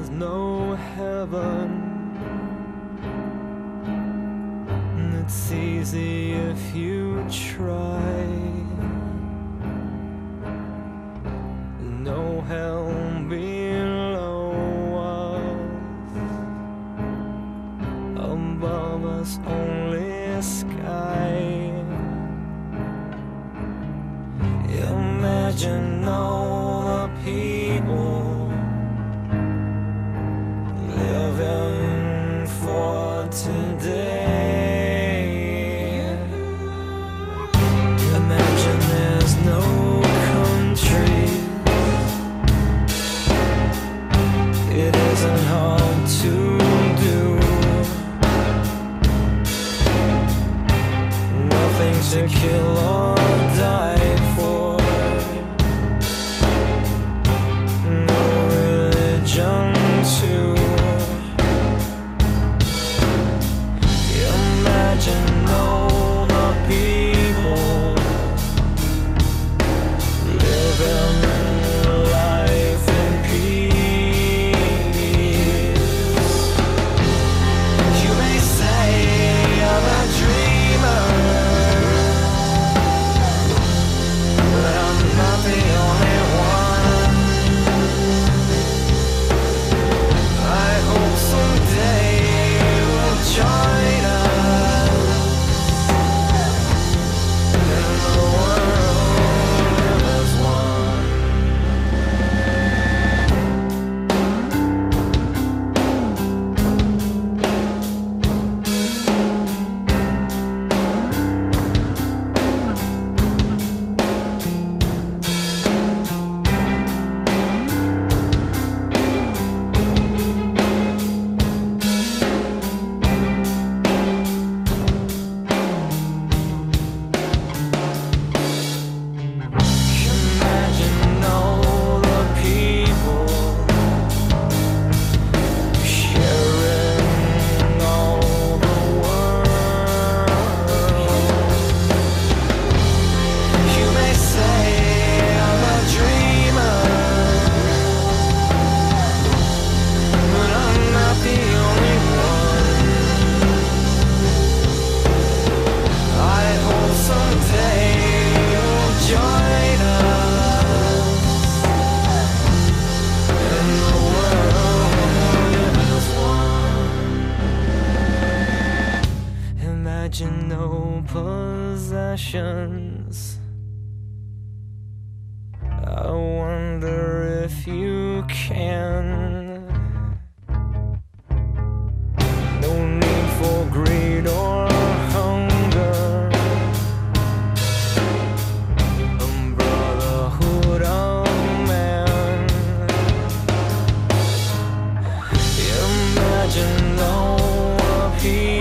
there's no heaven. It's easy if you try. No hell below us, above us only sky. Imagine all the people living for today. Imagine there's no country. It isn't hard to do. Nothing to kill or die for. No religion too. Imagine all the people living life in peace. You may say I'm a dreamer, but I'm not the only one. I hope someday you'll join us in the world as one. Imagine all the people sharing all the world. You may say I'm a dreamer, but I'm not the only one. I hope someday you'll join us in the world as one. Imagine no possessions. I wonder if you can. No need for greed or hunger. Brotherhood of man. Imagine all the people